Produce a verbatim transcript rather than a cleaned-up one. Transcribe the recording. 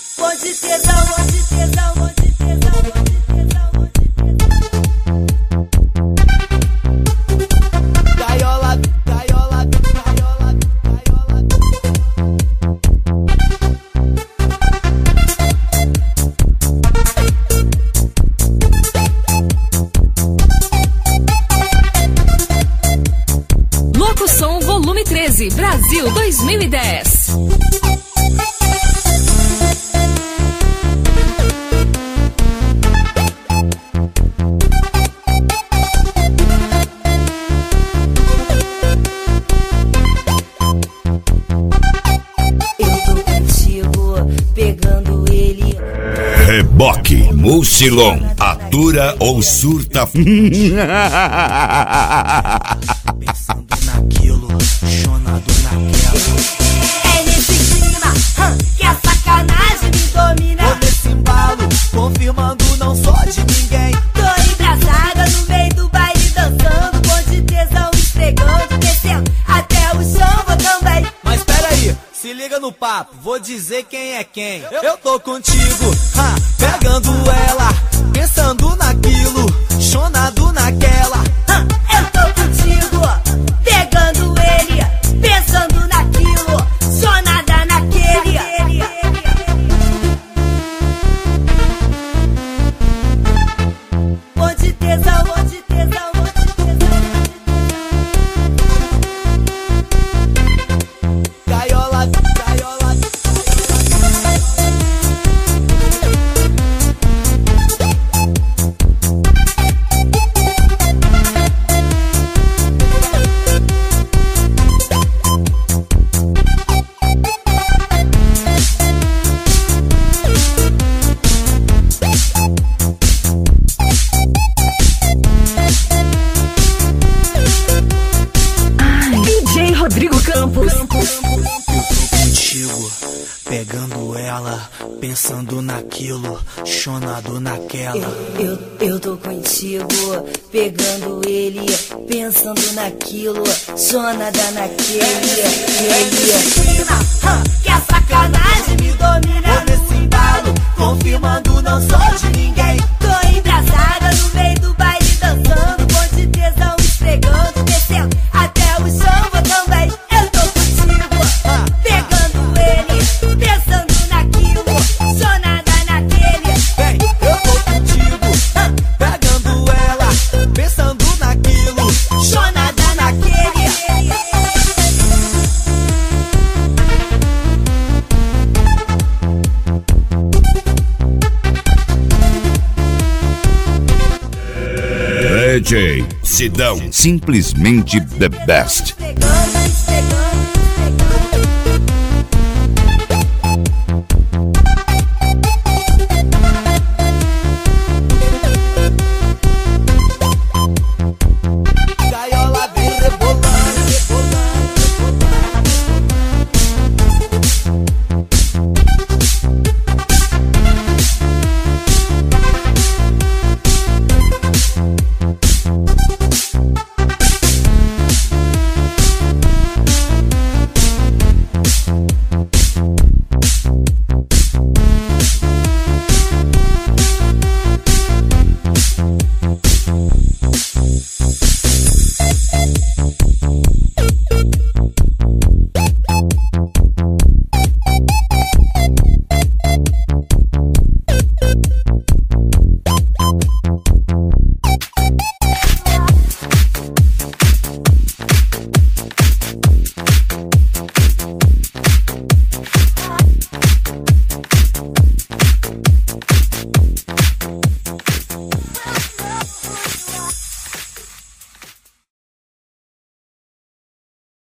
Onde tesão, onde tesão, onde tesão, onde tesão, onde tesão. Gaiola, gaiola, gaiola, gaiola. Locução Volume treze, Brasil dois mil e dez. Reboque, Mucilon, atura ou surta. Pensando naquilo, chonado naquela. É nesse clima hum, que a sacanagem me domina. Tô nesse embalo, confirmando não sou de ninguém. Tô embrasada no meio do baile dançando, com de tesão esfregando, descendo até o chão vou também. Mas peraí, se liga no papo, vou dizer quem é quem. Eu tô contigo, ha, pegando ela, pensando naquilo, chonado naquela. Hum, eu tô contigo, pegando ele, pensando naquilo, sonada naquele. Onde tesão, onde tesão, onde tesão. Gaiola, gaiola. D J Rodrigo Campos. Eu tô contigo, pegando ela, pensando naquilo, chonado naquela. Eu, eu tô contigo, pegando ele, pensando naquilo, sonada naquele. Clima, hum, que a sacanagem me domina. Tô nesse embalo, confirmando não sou de ninguém. Tô embrasada no meio do baile dançando, com de tesão esfregando, descendo até o chão vou também. Eu tô contigo, pegando ele, pensando naquilo, sonada naquele. Vem, eu tô contigo, pegando ela, pensando naquilo, Sonada naquele. D J Sidão, simplesmente the best.